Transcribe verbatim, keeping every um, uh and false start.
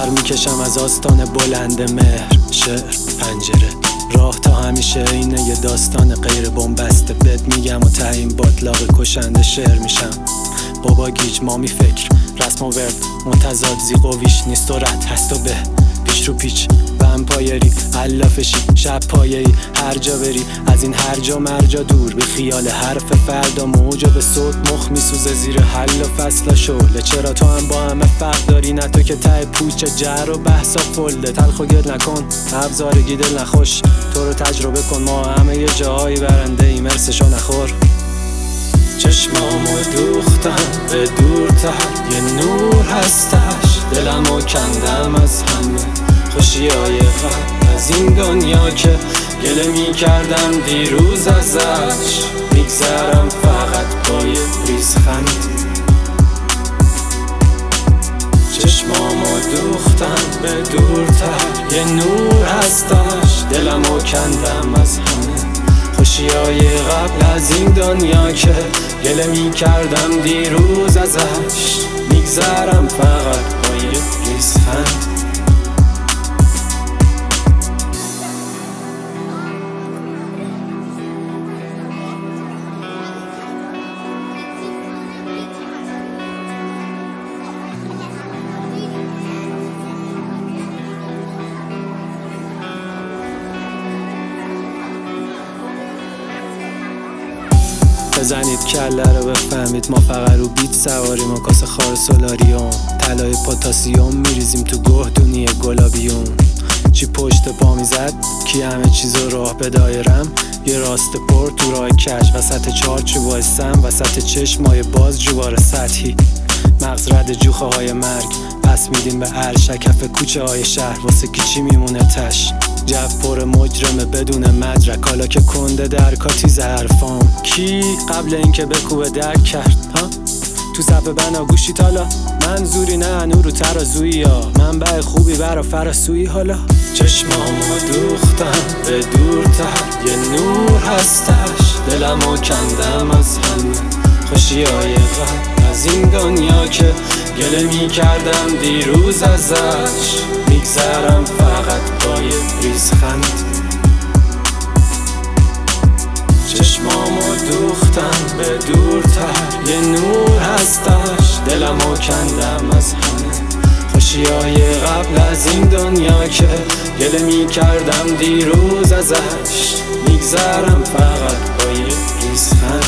پر میکشم از آستان بلند مهر. شعر پنجره راه تا همیشه اینه، یه داستان غیر بنبسته بهت میگم و ته این باطلاق کشنده شعر میشم. بابا گیج مامی فکر رسم و ورد منتضاد زی قویش نیست و رد هست و به پیش رو پیچ و امپایری علافشی شب پایه‌ای هر جا بری از این هر جا مرجا دور به خیال حرف فردا موجا به صوت مخ میسوزه زیر حل و فصل شعله. چرا تو هم با همه فرق داری؟ نه تو که ته پوچه جر و بحثا فلده. تلخ و گل نکن ابزارگی دل نخوش، تو رو تجربه کن ما همه یه جاهایی برنده ای مرسشو نخور. چشمامو دوختم به دورتر یه نور هستش، دلمو کندم از همه خوشیای قبل از این دنیا که گله می کردم دیروز ازش. میگذرم فقط با یه ریزخند. چشمامو دوختم به دورتر یه نور هستش، دلمو کندم از همه خوشیای قبل از این دنیا که گله می کردم دیروز ازش. میگذرم فقط با یه ریزخند. بزنید کله رو بفهمید ما فقط رو بیت سواریم و کاسه خار سولاریوم طلای پتاسیوم میریزیم تو گهدونی گلابیون. چی پشت پا میزد کی همه چیزو راه به دایرم، یه راست پر تو راه کش وسط چارچوبای سم وسط چشمای باز جوار سطحی مغز رد جوخه های مرگ پس میدیم به عرش کف کوچه های شهر واسه کی چی میمونه تش. جو پر مجرمه بدون مدرک حالا که کنده در کاتیز حرفام. کی قبل اینکه بکوبه درک کرد ها تو صف بنا گوشی تالا منظوری نه نور و ترازویی ها منبع خوبی برا فراسویی. حالا چشمامو دوختم به دورتر یه نور هستش، دلمو کندم از همه خوشیای قبل از این دنیا که گله می کردم دیروز ازش. میگذرم فقط با یه ریزخند. چشمامو دوختم به دورتر یه نور هستش، دلمو کندم از همه خوشیای قبل از این دنیا که گله می کردم دیروز ازش. میگذرم فقط با یه ریزخند.